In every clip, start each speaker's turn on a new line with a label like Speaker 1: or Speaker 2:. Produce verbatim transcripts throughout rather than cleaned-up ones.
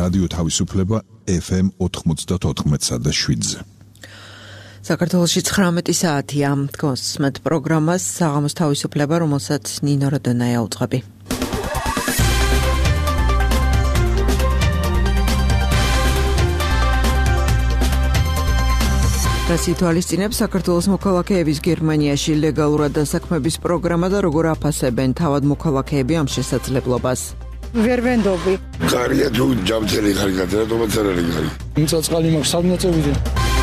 Speaker 1: რადიო თავისუფლება ეფ ემ ოთხმოცდაოთხ და შვიდზე. საქართველოში ცხრამეტი საათია. გოსმეთ პროგრამას საღამოს თავისუფლება, რომელსაც ნინო როდონაია უძღვები. სიტუალისტინებს საქართველოს მოქალაქეების გერმანიაში ლეგალურად დასაქმების პროგრამა და როგორ აფასებენ თავად მოქალაქეები ამ შესაძლებლობას.
Speaker 2: ვერ ვენდობი.
Speaker 3: ხარია თუ ჯამთელი ხარ გადაადობაც არ არის ხარი.
Speaker 2: მიწაწყალი მაქვს სამნაწევიდე.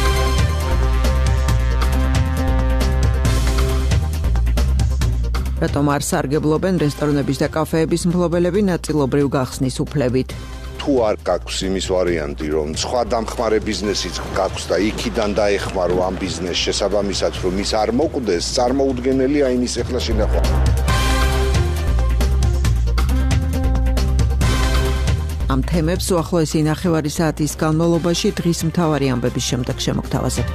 Speaker 1: რატომ არ სარგებლობენ რესტორნების და კაფეების მფლობელები ნაწილობრივ გახსნის უფლებით?
Speaker 4: თუ არ გაქვს იმის ვარიანტი, რომ სხვა დამხმარე ბიზნესიც გაქვს და იქიდან დაეხმარო ამ ბიზნესს შესაბამისად, რომ ის არ მოკვდეს, წარმოუდგენელია იმის ეხლა შენახვა.
Speaker 1: ამ თემებს უახლოესი ნახევარი საათის განმავლობაში დღის მთავარი ამბების შემდეგ შემოგთავაზებთ.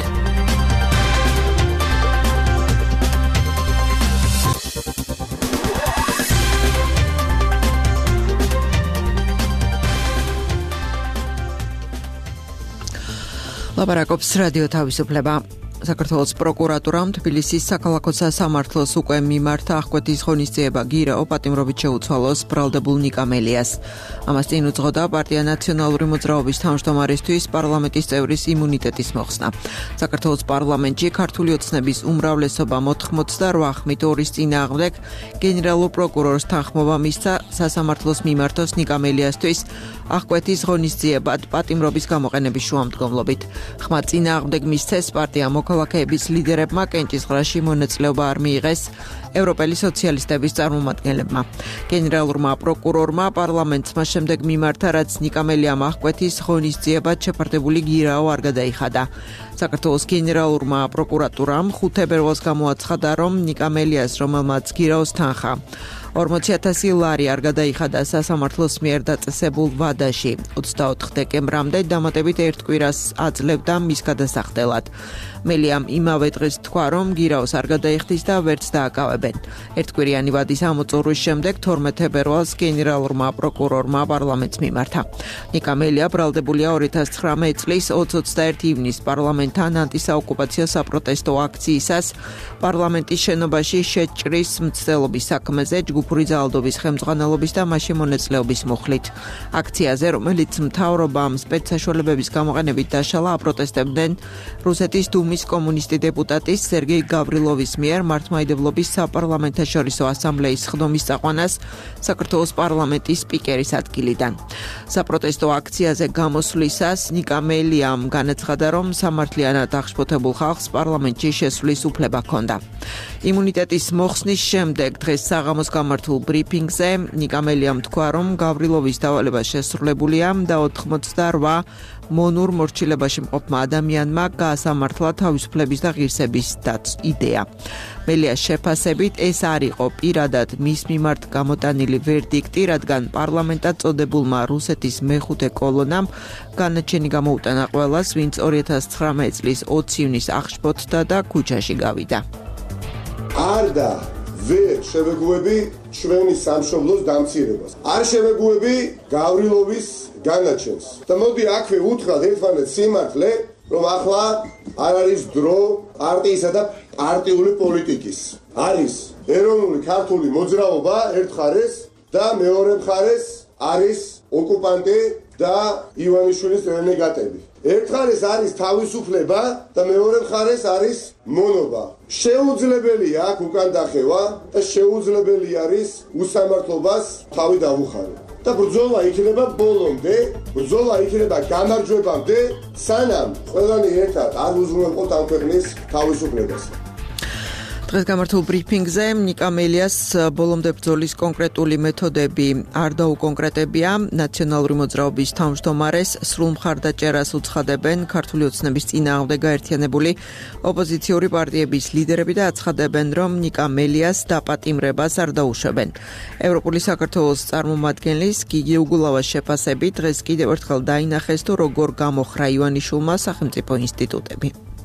Speaker 1: ლაპარაკობს რადიო თავისუფლება. საქართველოს პროკურატურამ თბილისის საქალაქო სასამართლოს უკვე მიმართა აღკვეთის ღონისძიება გირაო პატიმრობით შეუცვალოს ბრალდებულ ნიკამელიას. ამას წინ უძღოდა პარტია ნაციონალური მოძრაობის თავმჯდომარისთვის პარლამენტის წევრის იმუნიტეტის მოხსნა. საქართველოს პარლამენტში ქართული ოცნების უმრავლესობა ოთხმოცდაოთხ ხმით ორის წინააღმდეგ გენერალურ პროკურორს თანხმობა მისცა სასამართლოს მიმართოს ნიკამელიასთვის აღკვეთის ღონისძიებად პატიმრობის გამოყენების შუამდგომლობით. ხმა წინააღმდეგ მისცეს პარტია მოქალაქეების ლიდერებმა კენჭისყრაში მონაწილეობა არ მიიღეს ევროპელი სოციალისტების წარმომადგენლებმა. გენერალურმა პროკურორმა პარლამენტს მას შემდეგ მიმართა, რაც ნიკამელიამ აღკვეთის ღონისძიებად შეფარდებული გირაო არ გადაიხადა. საქართველოს გენერალურმა პროკურატურამ ხუთი თებერვალს გამოაცხადა, რომ ნიკამელიას, რომელმაც გირაოს თანხა ორმოცი ათასი ლარი არ გადაიხადა სასამართლოს მიერ დაწესებულ ვადაში ოცდაოთხ დეკემბრამდე დამატებით ერთ კვირას აძლევდა მის გადასახდელად. მელიამ იმავე დღეს თქვა, რომ გირაოს არ გადაიხდის და ვერც დააკავებენ. ერთკვირიანი ვადის ამოწურვის შემდეგ თორმეტ თებერვალს გენერალურმა პროკურორმა პარლამენტს მიმართა. ნიკამელია ბრალდებულია ორი ათას ცხრამეტი წლის ოცდაერთი ივნისს პარლამენტთან ანტისაოკუპაციო საპროტესტო აქციისას პარლამენტის შენობაში შეჭრის მცდელობის საქმეზე ჯგუფური ძალადობის ხელმძღვანელობის და მასში მონაწილეობის მუხლით. აქციაზე, რომელიც მთავრობამ სპეცსაშუალებების გამოყენებით დაშალა, აპროტესტებდნენ რუსეთის დუმის კომუნისტი დეპუტატის სერგეი გავრილოვის მიერ მართლმადიდებლობის საპარლამენტაშორისო ასამბლეის სხდომის წაყვანას საქართველოს პარლამენტის სპიკერის ადგილიდან. საპროტესტო აქციაზე გამოსვლისას ნიკამელიამ განაცხადა, რომ სამართლიანად აღშფოთებულ ხალხს პარლამენტში შესვლის უფლება ჰქონდა. იმუნიტეტის მოხსნის შემდეგ დღეს საღამოს გამართულ ბრიფინგზე ნიკამელიამ თქვა, რომ გავრილოვის დავალება შესრულებულია და ოთხმოცდაოთხ მონურ მორჩილებაში მყოფმა ადამიანმა გაასამართლა თავისუფლების და ღირსების იდეა. მელიას შეფასებით ეს არ იყო პირადად მის მიმართ გამოტანილი ვერდიქტი, რადგან პარლამენტად წოდებულმა რუსეთის მეხუთე კოლონამ განაჩენი გამოუტანა ყველას, ვინც ორი ათას ცხრამეტი წლის ოცი ივნისს აღშფოთდა და ქუჩაში გავიდა.
Speaker 3: არ და ვერ შევეგუები ჩვენი სამშობლოს დამცირებას. არ შევეგუები გავრილოვის განაჩენს. და მოდი აქვე უთხრათ ერთმანეთს სიმართლე, რომ ახლა არ არის დრო პარტიისა და პარტიული პოლიტიკის. არის ეროვნული ქართული მოძრაობა ერთ მხარეს და მეორე მხარეს არის ოკუპანტი და ივანიშვილის რენეგატები. ერთ მხარეს არის თავისუფლება და მეორე მხარეს არის მონობა. შეუძლებელია აქ უკან დახევა და შეუძლებელი არის უსამართლობას თავი დავუხარო. და ბრძოლა იქნება ბოლომდე, ბრძოლა იქნება გამარჯვებამდე, სანამ ყველანი ერთად არ უზრუნველყოთ ამ ქვეყნის თავისუფლებას.
Speaker 1: დღეს გამართულ ბრიფინგზე ნიკამელიას ბოლომდე ბრძოლის კონკრეტული მეთოდები არ დაუკონკრეტებია. ნაციონალური მოძრაობის თავმჯდომარეს სრულ მხარდაჭერას უცხადებენ ქართული ოცნების წინააღმდეგ გაერთიანებული ოპოზიციური პარტიების ლიდერები და აცხადებენ, რომ ნიკამელიას დაპატიმრებას არ დაუშვებენ. ევროპული საქართველოს წარმომადგენლის გიგი უგულავას შეფასებით დღეს კიდევ ერთხელ დაინახეს, თუ როგორ გამოხრა ივანიშვილმა სახელმწიფო ინსტიტუტები.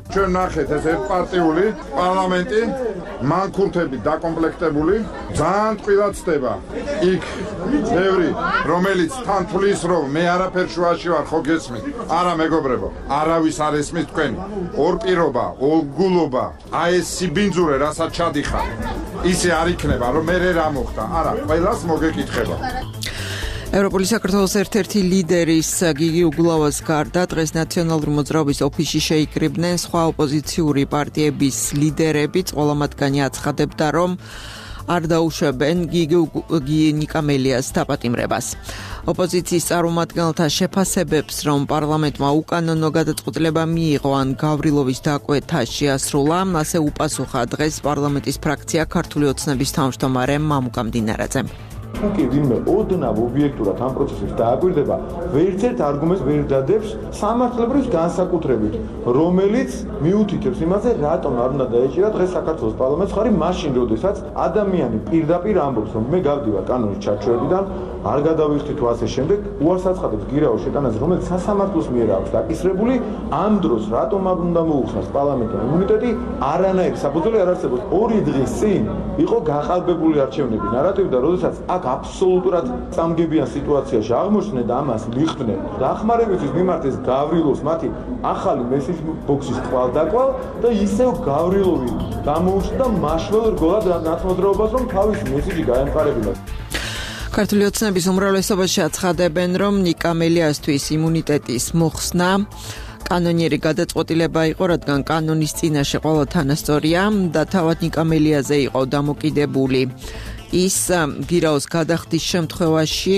Speaker 5: ჩვენ ნახეთ ეს ერთპარტიული პარლამენტი მანქუნთებით დაკომპლექტებული ძალიან ტყუილად ხდება იქ ბევრი რომელიც თან თulis რომ მე არაფერ შუაში ვარ ხო გესმით არა მეგობრებო არავის არ ესმის თქვენ ორ პირობა ორგულობა აი ეს სიბინძურე რასაც ჩადიხარ ისე არ იქნება რომ მე რა მოხდა არა ყველას მოგეკითხება
Speaker 1: ევროპული საქართველოს ერთ-ერთი ლიდერის გიგი უგულავას გარდა დღეს ნაციონალური მოძრაობის ოფისში შეიკრიბნენ სხვა ოპოზიციური პარტიების ლიდერებიც, ყველა მათგანი აცხადებდა, რომ არ დაუშვებენ გიგი ნიკამელიას დაპატიმრებას. ოპოზიციის წარმომადგენელთა შეფასებებს, რომ პარლამენტმა უკანონო გადაწყვეტილება მიიღო ან გავრილოვის დაკვეთა შეასრულა, ასე უპასუხა დღეს პარლამენტის ფრაქცია ქართული ოცნების თავმჯდომარე მამუკა მდინარაძემ.
Speaker 6: კი ვინმე ოდნავ ობიექტურად ამ პროცესებს დააკვირდება, ვერც ერთ არგუმენტს ვერ დადებს სამართლებრივ განსაკუთრებით, რომელიც მიუთითებს იმაზე, რატომ არ უნდა დაეჭირა დღეს საქართველოს პარლამენტს ხარი მაშინ, როდესაც ადამიანი პირდაპირ ამბობს, რომ მე გავდივარ კანონის ჩარჩოებიდან, არ გადავიხდით ასე შემდეგ, უარს აცხადებს გირაოს შეტანაზე, რომელიც სასამართლოს მიერ აქვს დაკისრებული, ამ დროს რატომ არ უნდა მოუხსნას პარლამენტმა იმუნიტეტი, არანაირი საფუძველი არ არსებობს. ორი დღის წინ იყო გაყალბებული არჩევნები, ნარატივი და როდესაც აქ აბსოლუტურად წამგებიან სიტუაციაში აღმოჩნდნენ და ამას მიხდნენ. დახმარებისთვის მიმართ ეს გავრილოს მათი ახალი მესიჯ ბოქსის ყვალდაკვალ და ისევ გავრილოვი გამოუჩნდა მაშველ რგოლად ნაცმოძრაობას, რომ თავის მესიჯი გაემყარებინა.
Speaker 1: ქართული ოცნების უმრავლესობაში აცხადებენ, რომ ნიკამელიასთვის იმუნიტეტის მოხსნა კანონიერი გადაწყვეტილება იყო, რადგან კანონის წინაშე ყველა თანასწორია და თავად ნიკამელიაზე იყო დამოკიდებული. ის გირაოს გადახდის შემთხვევაში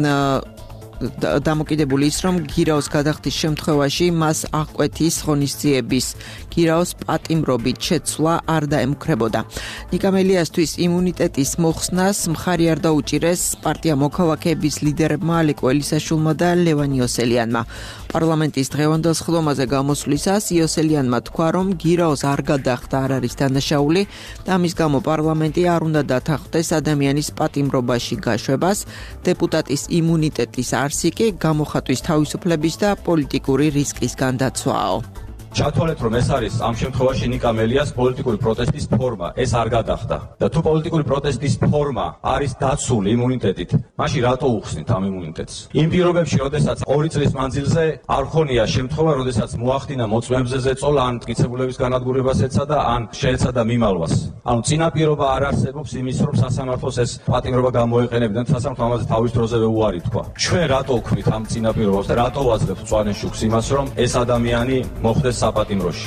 Speaker 1: დამოკიდებული ის, რომ გირაოს გადახდის შემთხვევაში მას აღკვეთის ღონისძიების გირაოს პატიმრობით შეცვლა არ დაემუქრებოდა. ნიკამელიასთვის იმუნიტეტის მოხსნას მხარი არ დაუჭირეს პარტია მოქალაქეების ლიდერებმა ალეკო ელისაშვილმა და ლევან იოსელიანმა. პარლამენტის დღევანდელ სხდომაზე გამოსვლისას იოსელიანმა თქვა, რომ გირაოს არ გადახდა არ არის დანაშაული და ამის გამო პარლამენტი არ უნდა დათანხმდეს ადამიანის პატიმრობაში გაშვებას, დეპუტატის იმუნიტეტის არსი კი გამოხატვის თავისუფლების და პოლიტიკური რისკის განდაცვაო.
Speaker 7: ჩათვალეთ, რომ ეს არის ამ შემთხვევაში ნიკამელიას პოლიტიკური პროტესტის ფორმა, ეს არ გადახდა. და თუ პოლიტიკური პროტესტის ფორმა არის დაცული იმუნიტეტით, მაშინ რატო უხსნით ამ იმუნიტეტს? იმ პირობებში, როდესაც ორი წლის მანძილზე არ ხონია შემთხვევა, როდესაც მოახდინა მოწმეებზე ზეწოლა, ან მტკიცებულების განადგურებას ეცადა, ან შეეცადა მიმალვას. ანუ წინაპირობა არ არსებობს იმის, რომ სასამართლოს ეს პატიმრობა გამოეყენებინა, სასამართლო ამაზე თავის დროზევე უარი თქვა. ჩვენ რატო ვქმნით ამ წინაპირობას და რატო ვაძლევთ მწვანე შუქს იმას, რომ ეს ადამიანი მოხდეს საპატიმროში?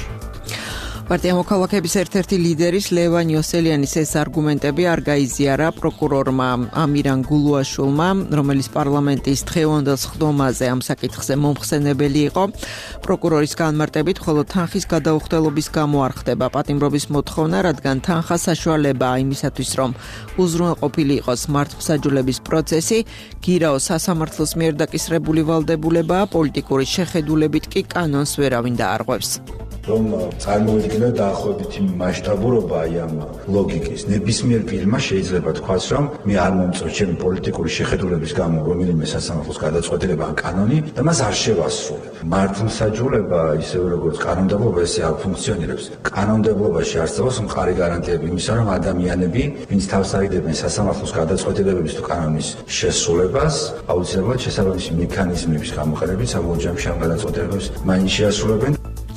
Speaker 1: პარტია მოქალაქეების ერთ-ერთი ლიდერის ლევან იოსელიანის ეს არგუმენტები არ გაიზიარა პროკურორმა ამირან გულუაშვილმა, რომელიც პარლამენტის დღევანდელ სხდომაზე ამ საკითხზე მომხსენებელი იყო. პროკურორის განმარტებით, ხოლო თანხის გადაუხდელობის გამო არ ხდება პატიმრობის მოთხოვნა, რადგან თანხა საშუალებაა იმისათვის, რომ უზრუნველყოფილი იყოს მართლმსაჯულების პროცესი, გირაოს სასამართლოს მიერ დაკისრებული ვალდებულებაა, პოლიტიკური შეხედულებით კი კანონს ვერავინ დაარღვევს.
Speaker 8: რომ წარმოიდგინოთ დაახლოებითი მასშტაბურობა აი ამ ლოგიკის. ნებისმიერ პირმა შეიძლება თქვას, რომ მე არ მომწონს ჩემი პოლიტიკური შეხედულების გამო რომელიმე სასამართლოს გადაწყვეტილება ან კანონი და მას არ შევასრულებ. მართლმსაჯულება, ისევე როგორც კანონმდებლობა, ესე არ ფუნქციონირებს. კანონმდებლობაში არსებობს მყარი გარანტიები იმისა, რომ ადამიანები, ვინც თავს აიდებენ სასამართლოს გადაწყვეტილებების თუ კანონის შესრულებას, აუცილებლად შესაბამისი მექანიზმების გამოყენებით საბოლოო ჯამში ამ გადაწყვეტილებებს მაინც შეასრულებენ.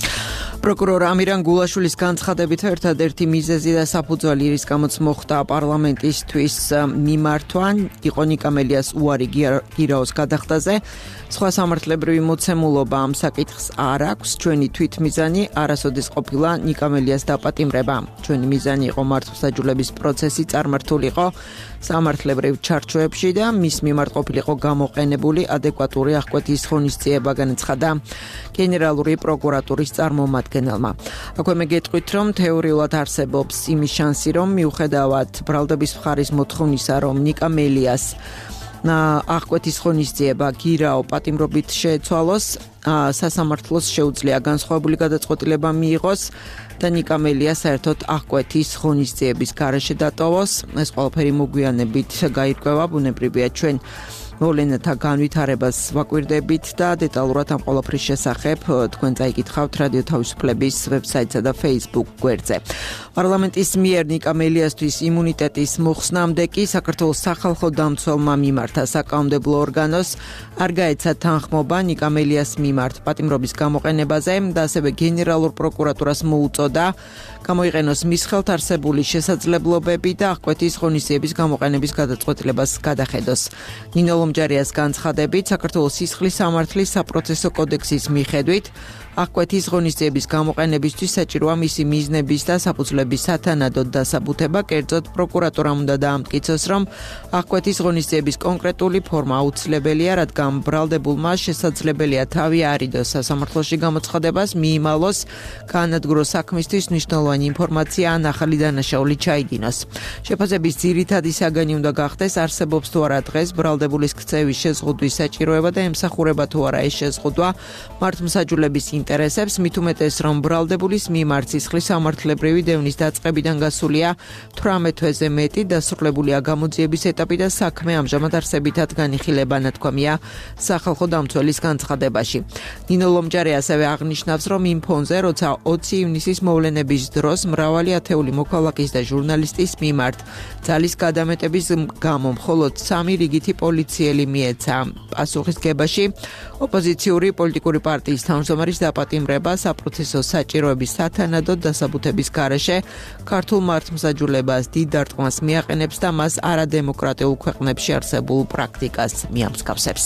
Speaker 1: პროკურორ ამირან გულაშვილის განცხადებით ერთადერთი მიზეზი და საფუძველი რის გამოც მოხდა პარლამენტისთვის მიმართვა იყო ნიკამელიას უარი გირაოს გადახდაზე. სხვა სამართლებრივი მოცემულობა ამ საკითხს არ აქვს. ჩვენი თვითმიზანი არასოდეს ყოფილა ნიკამელიას დაპატიმრება. ჩვენი მიზანი იყო მართლმსაჯულების პროცესი წარმართულიყო სამართლებრივ ჩარჩოებში და მის მიმართ ყოფილიყო გამოყენებული ადეკვატური აღკვეთის ღონისძიება, განაცხადა გენერალური პროკურატურის წარმომადგენელმა. აქვე მე გეტყვით, რომ თეორიულად არსებობს იმის შანსი, რომ მიუხედავად ბრალდების მხარის მოთხოვნისა, რომ ნიკამელიას აღკვეთის ღონისძიება გირაო პატიმრობით შეეცვალოს, სასამართლოს შეუძლია განსხვავებული გადაწყვეტილება მიიღოს და ნიკამელია საერთოდ აღკვეთის ღონისძიების გარეშე დატოვოს. ეს ყველაფერი მოგვიანებით გაირკვევა, ბუნებრივია ჩვენ მოვლენათა განვითარებას ვაკვირდებით და დეტალურად ამ ყველაფრის შესახებ თქვენ წაიკითხავთ რადიო თავისუფლების ვებსაიტსა და Facebook გვერდზე. პარლამენტის მიერ ნიკა მელიასთვის იმუნიტეტის მოხსნამდე კი საქართველოს სახალხო დამცველმა მიმართა საკანონმდებლო ორგანოს არ გაეცა თანხმობა ნიკა მელიას მიმართ პატიმრობის გამოყენებაზე და ასევე გენერალურ პროკურატურას მოუწოდა გამოიყენოს მის ხელთ არსებული შესაძლებლობები და აღკვეთის ღონისძიების გამოყენების გადაწყვეტილებას გადახედოს. ნინო ლომჯარიას განცხადებით, საქართველოს სისხლის სამართლის საპროცესო კოდექსის მიხედვით აღკვეთის ღონისძიების გამოყენებისთვის საჭიროა მისი მიზნების და საფუძვლების სათანადოდ დასაბუთება, კერძოდ პროკურატურამ უნდა დაამტკიცოს, რომ აღკვეთის ღონისძიების კონკრეტული ფორმა აუცილებელია, რადგან ბრალდებულმა შესაძლებელია თავი არიდოს სასამართლოში გამოცხადებას, მიიმალოს განადგუროს საქმისთვის მნიშვნელოვანი ინფორმაცია ან ახალი დანაშაული ჩაიდინოს. შეფასების ძირითადი საგანი უნდა გახდეს, არსებობს თუ არა დღეს ბრალდებულის ქცევის შეზღუდვის საჭიროება და ემსახურება თუ არა ეს შეზღუდვა მართლმსაჯულების ინტერესებს, მით უმეტეს რომ ბრალდებულის მიმართ სისხლის სამართლებრივი დევნის დაწყებიდან გასულია თვრამეტ თვეზე მეტი, დასრულებულია გამოძიების ეტაპი და საქმე ამჟამად არსებითად განიხილება, ნათქვამია სახალხო დამცველის განცხადებაში. ნინო ლომჯარი ასევე აღნიშნავს, რომ იმ ფონზე, როცა ოცი ივნისის მოვლენების დროს მრავალი ათეული მოქალაქის და ჟურნალისტის მიმართ ძალის გადამეტების გამო მხოლოდ სამი რიგითი პოლიციელი მიეცა პასუხისგებაში ოპოზიციური პოლიტიკური პარტიის თავმჯდომარის დაპატიმრება საპროცესო საჭიროების სათანადოდ დასაბუთების გარეშე ქართულ მართლმსაჯულებას დიდ დარტყმას მიაყენებს და მას არადემოკრატიულ ქვეყნებში არსებულ პრაქტიკას მიამსგავსებს.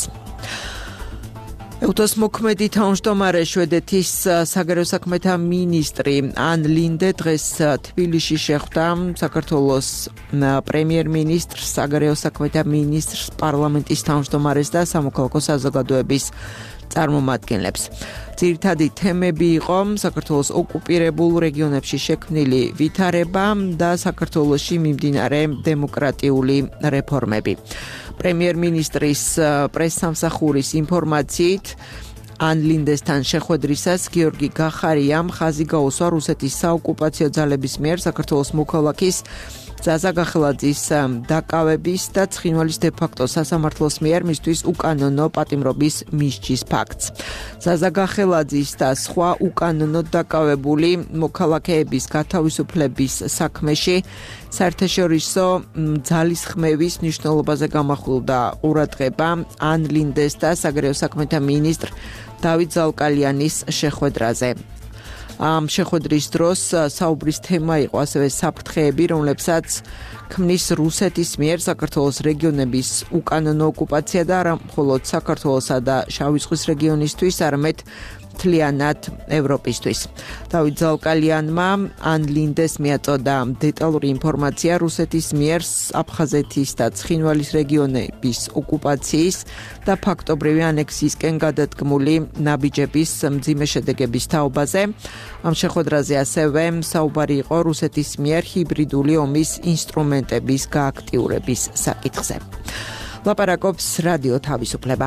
Speaker 1: ევტოს მოქმედი თავმჯდომარე შვედეთის საგარეო საქმეთა მინისტრი ან ლინდე დღეს თბილისში შეხვდა საქართველოს პრემიერ-მინისტრს, საგარეო საქმეთა მინისტრს, პარლამენტის თავმჯდომარეს და სამოქალაქო საზოგადოების წარმომადგენლებს. ძირითადი თემები იყო საქართველოს ოკუპირებულ რეგიონებში შექმნილი ვითარება და საქართველოში მიმდინარე დემოკრატიული რეფორმები. პრემიერ-მინისტრის პრესსამსახურის ინფორმაციით ან ლინდესთან შეხვედრისას გიორგი გახარიამ ხაზი გაუსვა რუსეთის საოკუპაციო ძალების მიერ საქართველოს მოქალაქის ზაზა გახელაძის დაკავების და ცხინვალის დე-ფაქტო სასამართლოს მიერ მისთვის უკანონო პატიმრობის მისჯის ფაქტს. ზაზა გახელაძის და სხვა უკანონოდ დაკავებული მოქალაქეების გათავისუფლების საქმეში საერთაშორისო ძალისხმევის მნიშვნელობაზე გამახვილდა ყურადღება ან ლინდეს და საგარეო საქმეთა მინისტრ დავით ზალკალიანის შეხვედრაზე. ამ შეხვედრის დროს საუბრის თემა იყო ასევე საფრთხეები, რომლებსაც ქმნის რუსეთის მიერ საქართველოს რეგიონების უკანონო ოკუპაცია და არა მხოლოდ საქართველოსა და შავი ზღვის რეგიონისთვის, არამედ მთლიანად ევროპისთვის. დავით ზალკალიანმა ან ლინდეს მიაწოდა დეტალური ინფორმაცია რუსეთის მიერ აფხაზეთის და ცხინვალის რეგიონების ოკუპაციის და ფაქტობრივი ანექსიისკენ გადადგმული ნაბიჯების მძიმე შედეგების თაობაზე. ამ შეხვედრაზე ასევე საუბარი იყო რუსეთის მიერ ჰიბრიდული ომის ინსტრუმენტების გააქტიურების საკითხზე. ლაპარაკობს რადიო თავისუფლება.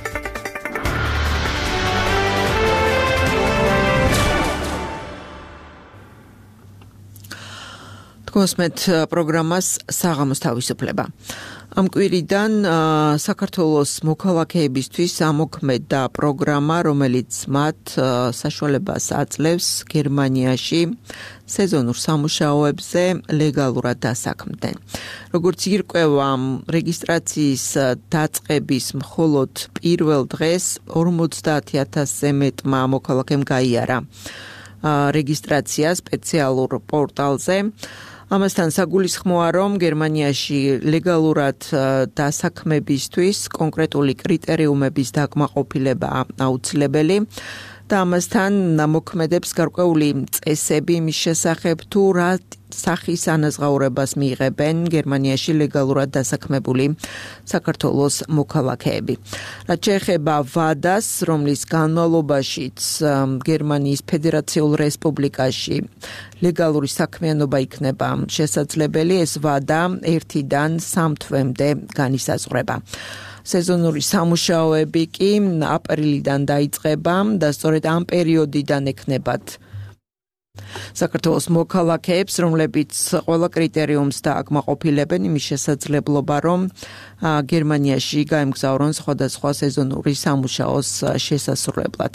Speaker 1: გოსმეთ პროგრამას საღამოს თავისუფლება. ამ კვირიდან საქართველოს მოქალაქეებისთვის ამოქმედა პროგრამა, რომელიც მათ საშუალებას აძლევს გერმანიაში სეზონურ სამუშაოებზე ლეგალურად დასაქმდნენ. როგორც ირკვევა, რეგისტრაციის დაწყების მხოლოდ პირველ დღეს ორმოცდაათი ათასზე მეტმა მოქალაქემ გაიარა რეგისტრაცია სპეციალურ პორტალზე. ამასთან საგულისხმოა, რომ გერმანიაში ლეგალურად დასაქმებისთვის კონკრეტული კრიტერიუმების დაკმაყოფილება აუცილებელი და ამასთან მოქმედებს გარკვეული წესები მის შესახებ, თუ რა სახის ანაზღაურებას მიიღებენ გერმანიაში ლეგალურად დასაქმებული საქართველოს მოქალაქეები. რაც შეეხება ვადას, რომლის განმავლობაშიც გერმანიის ფედერაციულ რესპუბლიკაში ლეგალური საქმიანობა იქნება შესაძლებელი, ეს ვადა ერთიდან სამ თვემდე განისაზღვრება. სეზონური სამუშაოები კი აპრილიდან დაიწყება და სწორედ ამ პერიოდიდან ექნებათ საქართველოს მოქალაქეებს, რომლებიც ყველა კრიტერიუმს დააკმაყოფილებენ, იმის შესაძლებლობა, რომ გერმანიაში გაემგზავრონ სხვადასხვა სეზონური სამუშაოს შესასრულებლად.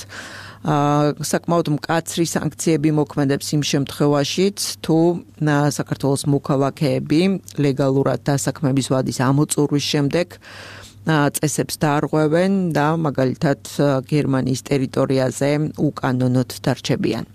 Speaker 1: საკმაოდ მკაცრი სანქციები მოქმედებს იმ შემთხვევაშიც, თუ საქართველოს მოქალაქეები ლეგალურად დასაქმების ვადის ამოწურვის შემდეგ წესებს დაარღვევენ და მაგალითად გერმანიის ტერიტორიაზე უკანონოდ დარჩებიან.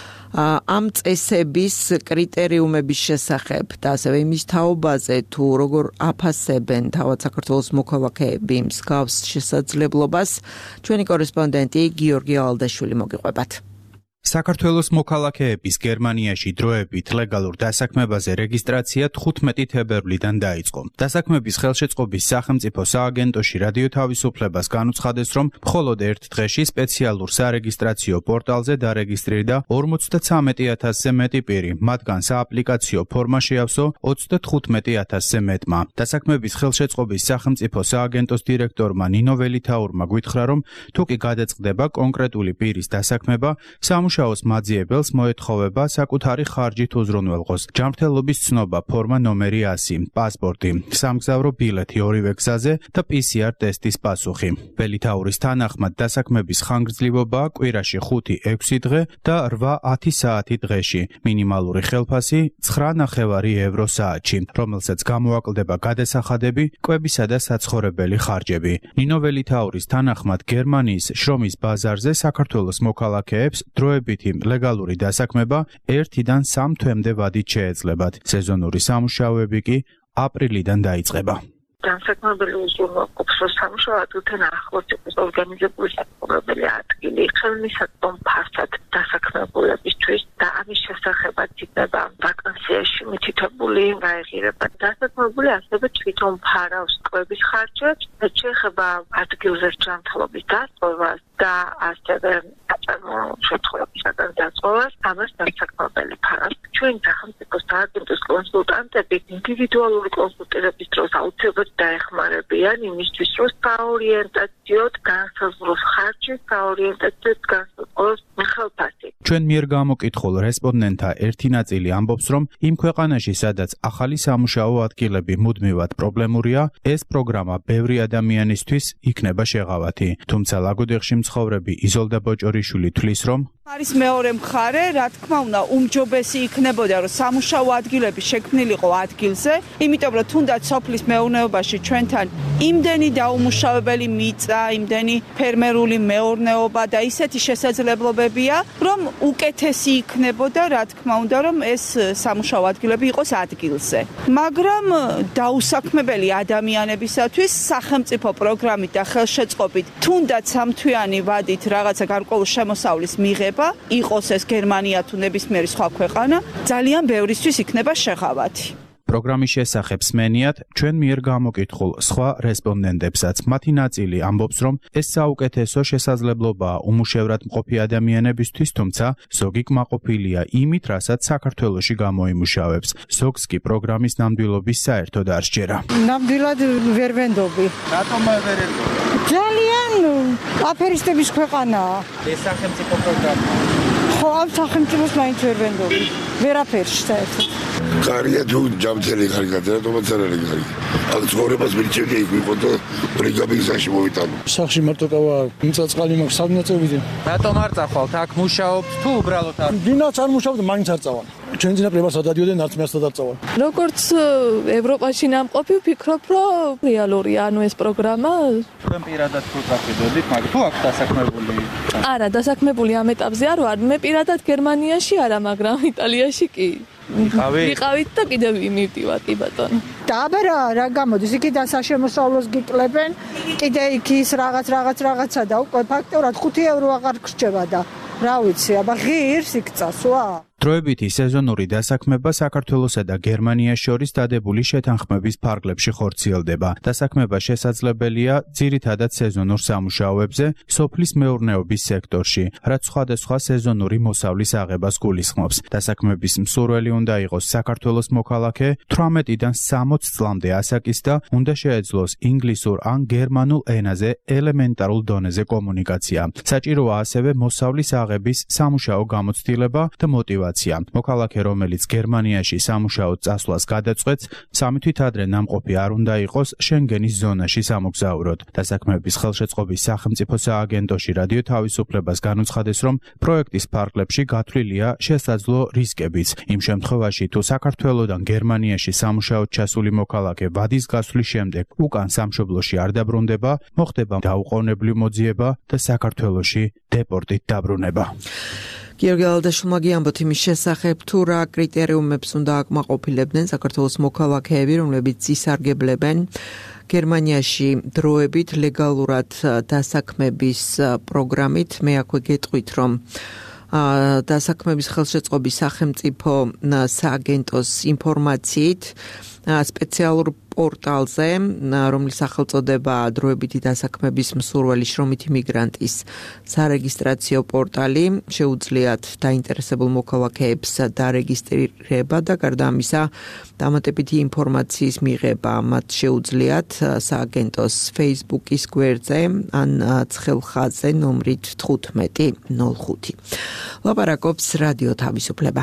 Speaker 1: ამ წესების კრიტერიუმების შესახებ და ასევე იმის თაობაზე, თუ როგორ აფასებენ თავად საქართველოს მოქალაქეები მსგავს შესაძლებლობას, ჩვენი კორესპონდენტი გიორგი ალდაშვილი მოგიყვებათ.
Speaker 9: საქართველოს მოქალაქეების გერმანიაში დროებით ლეგალურ დასაქმებაზე რეგისტრაცია თხუთმეტი თებერვლიდან დაიწყო. დასაქმების ხელშეწყობის სახელმწიფო სააგენტოში რადიო თავისუფლებას განუცხადეს, რომ მხოლოდ ერთ დღეში სპეციალურ სარეგისტრაციო პორტალზე დარეგისტრირდა ორმოცდათვრამეტი ათასზე მეტი პირი, მათგან სააპლიკაციო ფორმა შეავსო ოცდათხუთმეტი ათასზე მეტმა. დასაქმების ხელშეწყობის სახელმწიფო სააგენტოს დირექტორმა ნინო ველითაურმა გვითხრა, რომ თუ კი გადაწყდება კონკრეტული პირის დასაქმება, სამუშაოს მაძიებელს მოეთხოვება საკუთარი ხარჯით უზრუნველყოს ჯანმრთელობის ცნობა ფორმა ნომერი ასი, პასპორტი, სამგზავრო ბილეთი ორივე გზაზე და პი სი არ ტესტის პასუხი. ველითაურის თანახმად დასაქმების ხანგრძლივობაა კვირაში ხუთი ექვსი დღე და რვა ათი საათი დღეში. მინიმალური ხელფასი ცხრა ნახევარი ევრო საათში, რომელსაც გამოაკლდება გადასახადები, კვებისა და საცხოვრებელი ხარჯები. ნინო ველითაურის თანახმად გერმანიის შრომის ბაზარზე საქართველოს მოქალაქეებს დროებითი ლეგალური დასაქმება ერთიდან სამ თვემდე ვადით შეეძლებათ. სეზონური სამუშაოები კი აპრილიდან დაიწყება.
Speaker 10: დასაქმებელი უზრუნველყოფს, რომ სამუშაო ადგილთან ახლოს იყოს ორგანიზებული საცხოვრებელი ადგილი, ხელმისაწვდომ ფასად დასაქმებულებისთვის და ამის შესახებაც იქნება ვაკანსიაში მითითებული გაეღირება. დასაქმებული ასევე თვითონ ფარავს კვების ხარჯებს, რაც შეეხება ადგილზე ჯანმრთელობის დაწვევას და ასევე საწარმოო შემთხვევებისაგან დაწვევას, ამას დასაქმებელი ფარავს. ჩვენი სახელმწიფო სააგენტოს კონსულტანტები ინდივიდუალური კონსულტირების დროს აუცილებლად დაეხმარებიან იმისთვის, რომ საორიენტაციოდ განსაზღვროს ხარჯი, საორიენტაციოდ განსაზღვროს ხელფასი.
Speaker 9: ჩვენ მიერ გამოკითხულ რესპონდენტთა ერთი ნაწილი ამბობს, რომ იმ ქვეყანაში, სადაც ახალი სამუშაო ადგილები მუდმივად პრობლემურია, ეს პროგრამა ბევრი ადამიანისთვის იქნება შეღავათი. თუმცა ლაგოდეხში მცხოვრები იზოლდა ბოჭორიშვილი თვლის, რომ
Speaker 11: არის მეორე მხარე, რა თქმა უნდა, უმჯობესი იქნებოდა, რომ სამუშაო ადგილები შექმნილიყო ადგილზე, იმიტომ რომ თუნდაც სოფლის მეურნეობაში ჩვენთან იმდენი დაუმუშავებელი მიწა, იმდენი ფერმერული მეურნეობა და ისეთი შესაძლებლობებია, რომ უკეთესი იქნებოდა, რა თქმა უნდა, რომ ეს სამუშაო ადგილები იყოს ადგილზე. მაგრამ დაუსაქმებელი ადამიანებისათვის სახელმწიფო პროგრამით და ხელშეწყობით თუნდაც სამთვიანი ვადით რაღაცა გარკვეული შემოსავლის მიღება იყოს ეს გერმანია თუ ნებისმიერი სხვა ქვეყანა, ძალიან ბევრისთვის იქნება შეღავათი.
Speaker 9: პროგრამის შესახებ სმენიათ ჩვენ მიერ გამოკითხულ სხვა რესპონდენტებსაც. მათი ნაწილი ამბობს, რომ ეს საუკეთესო შესაძლებლობაა უმუშევრად მყოფი ადამიანებისთვის, თუმცა ზოგი კმაყოფილია იმით, რასაც საქართველოში გამოიმუშავებს. ზოგს კი პროგრამის ნამდვილობის საერთოდ არ სჯერა.
Speaker 2: ნამდვილად ვერ ვენდობი.
Speaker 9: რატომ ვერ ვენდობ?
Speaker 2: ძალიან აფერისტების ქვეყანაა.
Speaker 9: ეს სახელმწიფო პროგრამა.
Speaker 2: ხო, ამ სახელმწიფოს მაინც ვერ ვენდობი. ვერაფერში საერთოდ.
Speaker 12: კარია თუ ჯამთელი ხარ გადარატომაც არ არის კარგი. აქ ცხოვრებას მირჩევდი იქ ვიყო და ბრიგადის მოვიტანო.
Speaker 2: სახში მარტო ყავა, მიწა-წყალი მაქვს სამნაწევიდან.
Speaker 9: რატომ არ წახვალთ? აქ მუშაობთ თუ უბრალოდ არ?
Speaker 2: ვინაც არ მუშაობთ, მაინც არ წავალ. ჩვენ ძინაპრებას ადადიოდენ, არც მეც არ წავალ.
Speaker 13: როგორც ევროპაში ნამყოფი ვფიქრობ, რომ რეალურია, ანუ ეს პროგრამა.
Speaker 9: თქვენ პირადად თუ წახედოდით, მაგრამ თუ აქ დასაქმებული?
Speaker 13: არა, დასაქმებული ამ ეტაპზე არ ვარ. მე პირადად გერმანიაში არა, მაგრამ იტალიაში კი. ვიყავით და კიდევ მივდივარ, კი ბატონო.
Speaker 2: და აბა რა, რა გამოდის? იქ დასაშემოსავლოს გიკლებენ, კიდე იქ ის რაღაც რაღაც რაღაცა და უკვე ფაქტობრივად ხუთი ევრო აღარ გრჩება და რა ვიცი, აბა ღირს იქ წასვლა.
Speaker 9: დროებითი სეზონური დასაქმება საქართველოსა და გერმანიას შორის დადებული შეთანხმების ფარგლებში ხორციელდება. დასაქმება შესაძლებელია ძირითადად სეზონურ სამუშაოებზე, სოფლის მეურნეობის სექტორში, რაც სხვადასხვა სეზონური მოსავლის აღებას გულისხმობს. დასაქმების მსურველი უნდა იყოს საქართველოს მოქალაქე, თვრამეტიდან სამოც წლამდე ასაკის და უნდა შეეძლოს ინგლისურ ან გერმანულ ენაზე ელემენტარულ დონეზე კომუნიკაცია. საჭიროა ასევე მოსავლის აღების სამუშაო გამოცდილება და მოტივაცია. სიტუაცია. მოქალაქე, რომელიც გერმანიაში სამუშაოდ წასვლას გადაწყვეტს, სამი თვით ადრე ნამყოფი არ უნდა იყოს შენგენის ზონაში სამოგზაუროდ. დასაქმების ხელშეწყობის სახელმწიფო სააგენტოში რადიო თავისუფლებას განუცხადეს, რომ პროექტის ფარგლებში გათვლილია შესაძლო რისკებიც. იმ შემთხვევაში, თუ საქართველოდან გერმანიაში სამუშაოდ ჩასული მოქალაქე ვადის გასვლის შემდეგ უკან სამშობლოში არ დაბრუნდება, მოხდება დაუყოვნებლივ მოძიება და საქართველოში დეპორტით დაბრუნება.
Speaker 1: გიორგი ალდაშვილმა გიამბოთ იმის შესახებ, თუ რა კრიტერიუმებს უნდა აკმაყოფილებდნენ საქართველოს მოქალაქეები, რომლებიც ისარგებლებენ გერმანიაში დროებით ლეგალურად დასაქმების პროგრამით. მე აქვე გეტყვით, რომ დასაქმების ხელშეწყობის სახელმწიფო სააგენტოს ინფორმაციით სპეციალურ პორტალზე, რომლის სახელწოდება დროებითი დასაქმების მსურველი შრომითი მიგრანტის სარეგისტრაციო პორტალი, შეუძლიათ დაინტერესებულ მოქალაქეებს დარეგისტრირება და გარდა ამისა დამატებითი ინფორმაციის მიღება. მათ შეუძლიათ სააგენტოს Facebook-ის გვერდზე ან ცხელ ხაზზე ნომრით თხუთმეტი ნულ ხუთი. ლაპარაკობს რადიო თავისუფლება.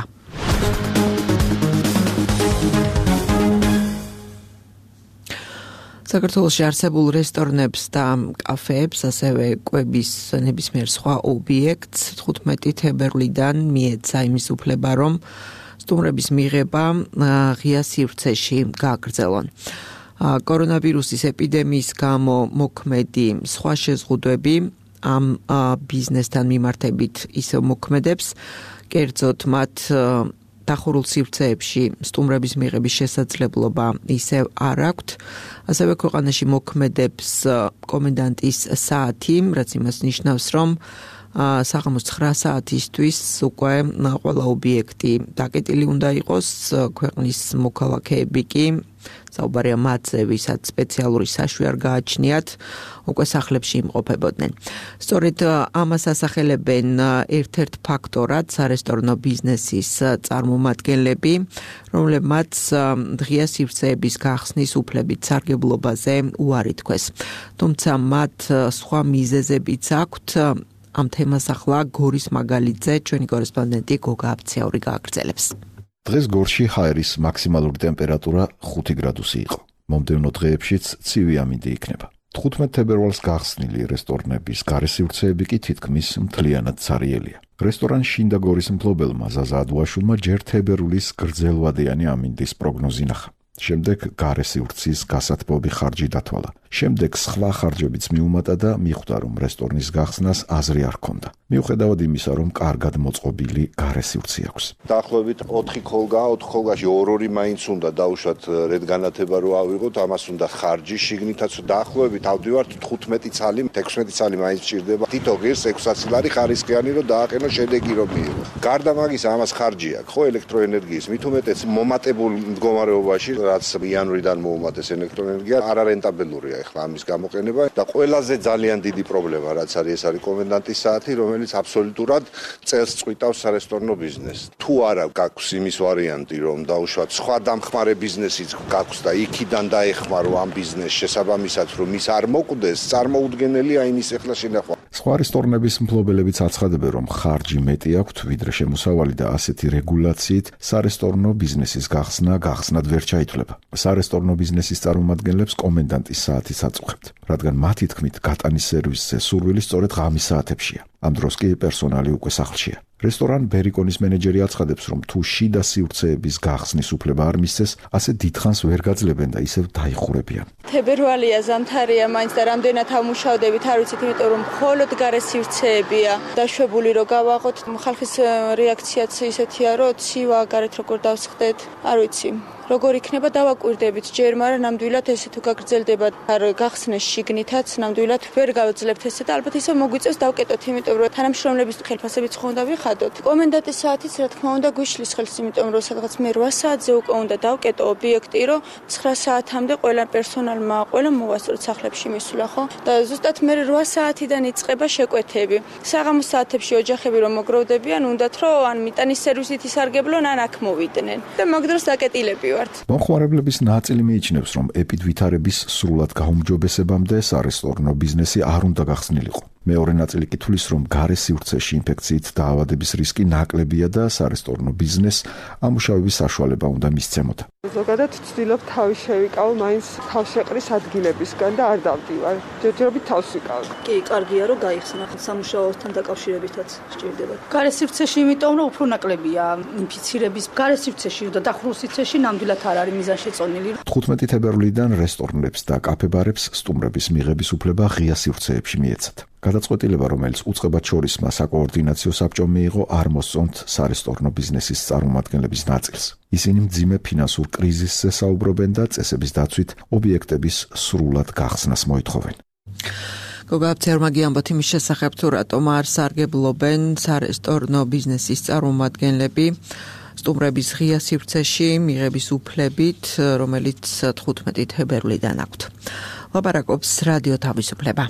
Speaker 1: საქართველოში არსებულ რესტორნებს და კაფეებს, ასევე კვების ნებისმიერ სხვა ობიექტს თხუთმეტი თებერვლიდან მიეცა იმის უფლება, რომ სტუმრების მიღება ღია სივრცეში გააგრძელონ. კორონავირუსის ეპიდემიის გამო მოქმედი სხვა შეზღუდვები ამ ბიზნესთან მიმართებით ისევ მოქმედებს, კერძოდ მათ დახურულ სივრცეებში სტუმრების მიღების შესაძლებლობა ისევ არ აქვთ. ასევე ქვეყანაში მოქმედებს კომენდანტის საათი, რაც იმას ნიშნავს, რომ საღამოს ცხრა საათისთვის უკვე ყველა ობიექტი დაკეტილი უნდა იყოს. ქვეყნის მოქალაქეები კი საუბარია მათზე, ვისაც სპეციალური საშვი არ გააჩნიათ, უკვე სახლებში იმყოფებოდნენ. სწორედ ამას ასახელებენ ერთ-ერთ ფაქტორად სარესტორნო ბიზნესის წარმომადგენლები, რომლებმაც ღია სივრცეების გახსნის უფლებით სარგებლობაზე უარი თქვეს. თუმცა მათ სხვა მიზეზებიც აქვთ. ამ თემას ახლა გორის მაგალითზე ჩვენი კორესპონდენტი გოგა აბციური გააგრძელებს.
Speaker 14: დღეს გორში ჰაერის მაქსიმალური ტემპერატურა ხუთი გრადუსი იყო. მომდევნო დღეებშიც ცივი ამინდი იქნება. თხუთმეტ თებერვალს გახსნილი რესტორნების გარესივრცეები კი თითქმის მთლიანად ცარიელია. რესტორან შინდა გორის მფლობელმა ზაზა ადუაშვილმა ჯერ თებერვლის გრძელვადიანი ამინდის პროგნოზი ნახა. შემდეგ გარესივრცის გასათბობი ხარჯი დათვალა. შემდეგ სხვა ხარჯებიც მიუმატა და მიხვდა, რომ რესტორნის გახსნას აზრი არ ჰქონდა. მიუხედავად იმისა, რომ კარგად მოწყობილი გარესივრცე აქვს.
Speaker 4: დაახლოებით ოთხი ქოლგა, ოთხ ქოლგაში ორ-ორი მაინც უნდა დაუშვათ რედ განათება რო ავიღოთ, ამას უნდა ხარჯი შიგნითაც დაახლოებით ავდივართ თხუთმეტი ცალი, ექვსმეტი ცალი მაინც ჭირდება. თითო ღირს ექვსასილარი ხარისხიანი რო დააყენო შედეგი რო მიიღო. გარდა მაგისა ამას ხარჯი აქვს, ხო ელექტროენერგიის, მით უმეტეს მომატებულ მდგომარეობაში, რაც იანვრიდან მოუმატეს ელექტროენერგია, არარენტაბელურია ახლა ამის გამოყენება და ყველაზე ძალიან დიდი პრობლემა რაც არის, ეს არის კომენდანტის საათი, რომელიც აბსოლუტურად წელს წვიტავს სარესტორნო ბიზნესს. თუ არა გაქვს იმის ვარიანტი, რომ დაუშვათ სხვა დამხმარე ბიზნესიც გაქვს და იქიდან დაეხმარო ამ ბიზნესს შესაბამისად, რომ ის არ მოკვდეს, წარმოუდგენელია იმის ახლა შენახვა.
Speaker 14: სხვა რესტორნების მფლობელებიც აცხადებენ, რომ ხარჯი მეტი აქვთ, ვიდრე შემოსავალი და ასეთი რეგულაციით სარესტორნო ბიზნესის გახსნა გახსნად ვერ ჩაითვლება. სარესტორნო ბიზნესის წარმომადგენლებს კომენდანტის საათიც აწუხებთ, რადგან მათი თქმით გატანის სერვისზე სურვილი სწორედ ღამის საათებშია. ამ დროს კი პერსონალი უკვე სახლშია. რესტორან ბერიკონის მენეჯერი აცხადებს, რომ თუ შიდა სივრცეების გახსნის უფლება არ მისცეს, ასე დიდხანს ვერ გაძლებენ და ისევ დაიხურებიან.
Speaker 15: თებერვალია, ზამთარია, მაინც და რამდენად ამუშავდებით, არ ვიცით, იმიტომ რომ მხოლოდ გარე სივრცეებია დაშვებული, რომ გავაღოთ. ხალხის რეაქციაც ისეთია, რომ ცივა გარეთ როგორ დავსხდეთ, არ ვიცი. როგორ იქნება დავაკვირდებით ჯერ, მაგრამ ნამდვილად ესე თუ გაგრძელდება არ გახსნეს შიგნითაც, ნამდვილად ვერ გავძლებთ ესე და ალბათ ისე მოგვიწევს დავკეტოთ, იმიტომ რომ თანამშრომლების ხელფასებიც ხო უნდა ვიხადოთ. კომენდანტის საათიც რა თქმა უნდა გვიშლის ხელს, იმიტომ რომ სადღაც მე რვა საათზე უკვე უნდა დავკეტო ობიექტი, რომ ცხრა საათამდე ყველა პერსონალმა ყველა მოვასწროთ სახლებში მისვლა, ხო? და ზუსტად მე რვა საათიდან იწყება შეკვეთები. საღამოს საათებში ოჯახები რომ მოგროვდებიან, უნდათ რომ ან მიტანის სერვისით ისარგებლონ, ან აქ მოვიდნენ. და მაგ დროს დაკეტილები
Speaker 14: მომხმარებლების ნაწილი მიიჩნევს, რომ ეპიდვითარების სრულად გაუმჯობესებამდე სარესტორნო ბიზნესი არ უნდა გახსნილიყო. მეორე ნაწილი კი თulis, რომ გარე სივრცეში ინფექციით დაავადების რისკი ნაკლებია და სარესტორნო ბიზნესს ამუშავების საშუალება უნდა მისცემოთ.
Speaker 16: ზოგადად ვცდილობ თავი შევიკავო მაინც თავშეყრის ადგილებისგან და არ დავდივარ. ჯერჯერობით თავს ვიკავ.
Speaker 17: კი, კარგია რომ გაიხსნა სამუშაოსთან დაკავშირებითაც სჭირდება. გარე სივრცეში იმიტომ რომ უფრო ნაკლებია ინფიცირების გარე სივრცეში და დახურულ სივრცეში ნამდვილად არ არის მიზანშეწონილი.
Speaker 14: თხუთმეტი თებერვლიდან რესტორნებს და კაფე-ბარებს სტუმრების მიღების უფლება ღია სივრცეებში მიეცათ. გადაწყვეტილება, რომელიც უწყებად შორისმა საკოორდინაციო საბჭომ მიიღო, არ მოსწონთ სარესტორნო ბიზნესის წარმომადგენლების ნაწილს. ისინი მძიმე ფინანსურ კრიზისზე საუბრობენ და წესების დაცვით ობიექტების სრულად გახსნას მოითხოვენ.
Speaker 1: გოგაბცერმაგი ამბობთ იმის შესახებ, თუ რატომ არ სარგებლობენ სარესტორნო ბიზნესის წარმომადგენლები სტუმრების ღია სივრცეში მიღების უფლებით, რომელიც თხუთმეტი თებერვლიდან აქვთ. ლაპარაკობს რადიო თავისუფლება.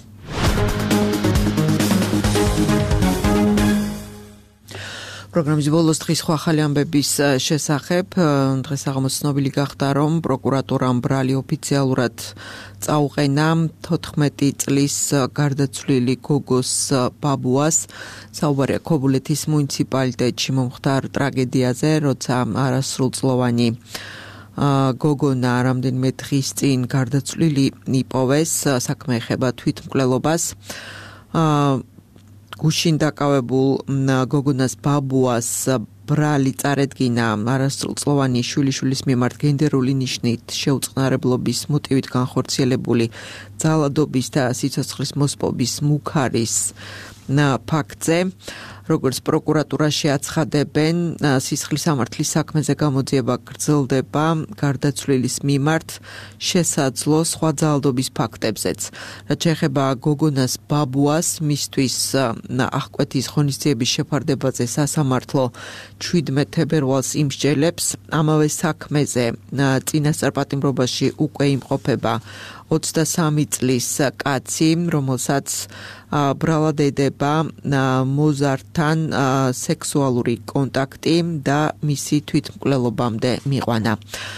Speaker 1: პროგრამის ბოლოს დღის სხვა ახალი ამბების შესახებ დღეს აღამოს ცნობილი გახდა, რომ პროკურატურამ ბრალი ოფიციალურად წაუყენა თოთხმეტი წლის გარდაცვლილი გოგოს ბაბუას. საუბარია ქობულეთის მუნიციპალიტეტში მომხდარ ტრაგედიაზე, როცა არასრულწლოვანი გოგონა რამდენიმე დღის წინ გარდაცვლილი იპოვეს. საქმე ეხება თვითმკვლელობას. გუშინ დაკავებულ გოგონას ბაბუას ბრალი წარედგინა არასრულწლოვანი შვილიშვილის მიმართ გენდერული ნიშნით შეუწყნარებლობის მოტივით განხორციელებული ძალადობის და სიცოცხლის მოსპობის მუქარის ფაქტზე. როგორც პროკურატურაში აცხადებენ, სისხლის სამართლის საქმეზე გამოძიება გრძელდება გარდაცვლილის მიმართ შესაძლო სხვა ძალადობის ფაქტებზეც. რაც შეეხება გოგონას ბაბუას, მისთვის აღკვეთის ღონისძიების შეფარდებაზე სასამართლო შვიდმეტ თებერვალს იმსჯელებს. ამავე საქმეზე წინასწარ პატიმრობაში უკვე იმყოფება ოცდასამი წლის კაცი, რომელსაც ბრალად ედება მოზარდთან სექსუალური კონტაქტი და მისი თვითმკვლელობამდე მიყვანა.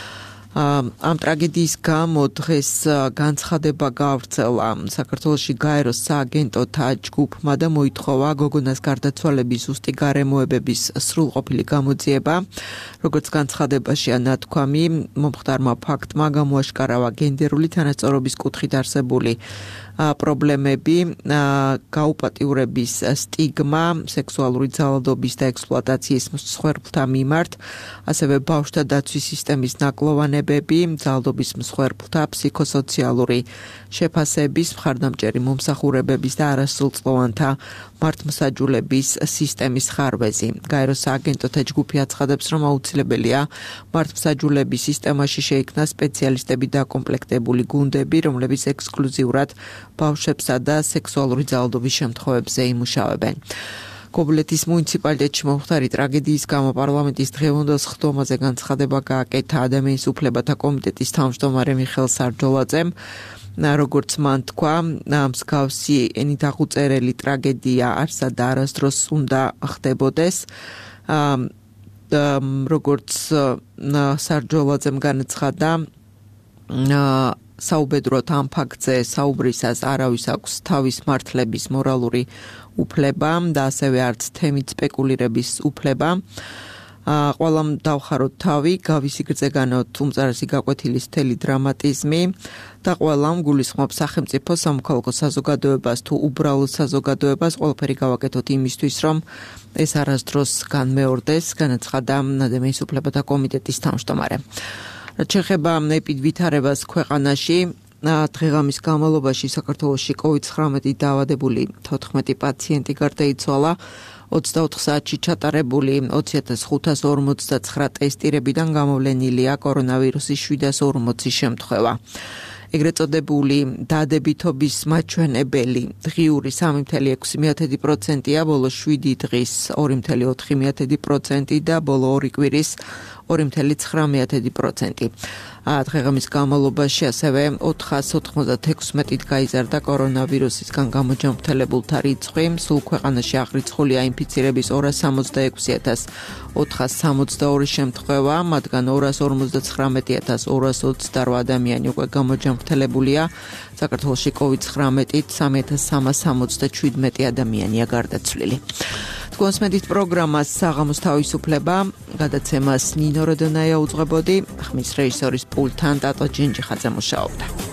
Speaker 1: ამ ტრაგედიის გამო დღეს განცხადება გავრცელა საქართველოში გაეროს სააგენტოთა ჯგუფმა და მოითხოვა გოგონას გარდაცვალების ზუსტი გარემოებების სრულყოფილი გამოძიება. როგორც განცხადებაში ნათქვამი, მომხდარმა ფაქტმა გამოაშკარავა გენდერული თანასწორობის კუთხით არსებული პრობლემები, გაუპატიურების სტიგმა, სექსუალური ძალადობის და ექსპლუატაციის მსხვერპლთა მიმართ, ასევე ბავშვთა დაცვის სისტემის ნაკლოვანებები, ძალადობის მსხვერპლთა ფსიქოსოციალური შეფასების, მხარდამჭერი მომსახურებების და არასრულწლოვანთა მართლმსაჯულების სისტემის ხარვეზი. გაეროს სააგენტოთა ჯგუფი აცხადებს, რომ აუცილებელია მართლმსაჯულების სისტემაში შეიქმნა სპეციალისტები დაკომპლექტებული გუნდები, რომლებიც ექსკლუზიურად ბავშვებსა და სექსუალური ძალადობის შემთხვევებზე იმუშავებენ. ქობულეთის მუნიციპალიტეტში მომხდარი ტრაგედიის გამო პარლამენტის დღევანდელ სხდომაზე განცხადება გააკეთა ადამიანის უფლებათა კომიტეტის თავმჯდომარე მიხეილ სარჯოლაძემ. როგორც მან თქვა, მსგავსი ენით აღუწერელი ტრაგედია არსად და არასდროს უნდა ხდებოდეს. როგორც სარჯოლაძემ განაცხადა, საუბედროდ ამ ფაქტზე საუბრისას არავის აქვს თავის მართლების მორალური უფლება და ასევე არც თემით სპეკულირების უფლება. ყველამ დავხაროთ თავი, გავისი გრძე განავთ უმწარესი გაკვეთილის მთელი დრამატიზმი და ყველამ გულისხმობ სახელმწიფო სამოქალაქო საზოგადოებას თუ უბრალოდ საზოგადოებას ყველაფერი გავაკეთოთ იმისთვის, რომ ეს არასდროს განმეორდეს, განაცხადა ადამიანის უფლებათა კომიტეტის თავმჯდომარე. რაც შეეხება ეპიდვითარებას ქვეყანაში, დღეღამის განმავლობაში საქართველოში კოვიდ ცხრამეტი დაავადებული თოთხმეტი პაციენტი გარდაიცვალა. ოცდაოთხ საათში ჩატარებული ოცი ათას ხუთას ორმოცდაცხრა ტესტირებიდან გამოვლენილია კორონავირუსის შვიდას ორმოცი შემთხვევა. ეგრეთ წოდებული დადებითობის მაჩვენებელი დღიური სამი ფاصლე ექვსი პროცენტია, ბოლო შვიდი დღის ორი ფاصლე ოთხი პროცენტი და ბოლო ორი კვირის ორი წუთი ცხრამეტი პროცენტი. დღეღამის განმავლობაში ასევე ოთხას ოთხმოცდათექვსმეტით გაიზარდა კორონავირუსისგან გამოჯანმრთელებულთა რიცხვი, სულ ქვეყანაში აღრიცხულია ინფიცირების ორას სამოცდაექვსი ათას ოთხას სამოცდაორი შემთხვევა, მათგან ორას ორმოცდაცხრამეტი ათას ორას ოცდაორი ადამიანი უკვე გამოჯანმრთელებულია. საქართველოში კოვიდ ცხრამეტით სამი ათას სამას სამოცდაჩვიდმეტი ადამიანია გარდაცვლილი. თქვენს მედით პროგრამას საღამოს თავისუფლება, გადაცემას ნინო როდონაია უძღვებოდი, ხმის რეჟისორის პულტთან ტატო ჯენჯიხაძე მუშაობდა.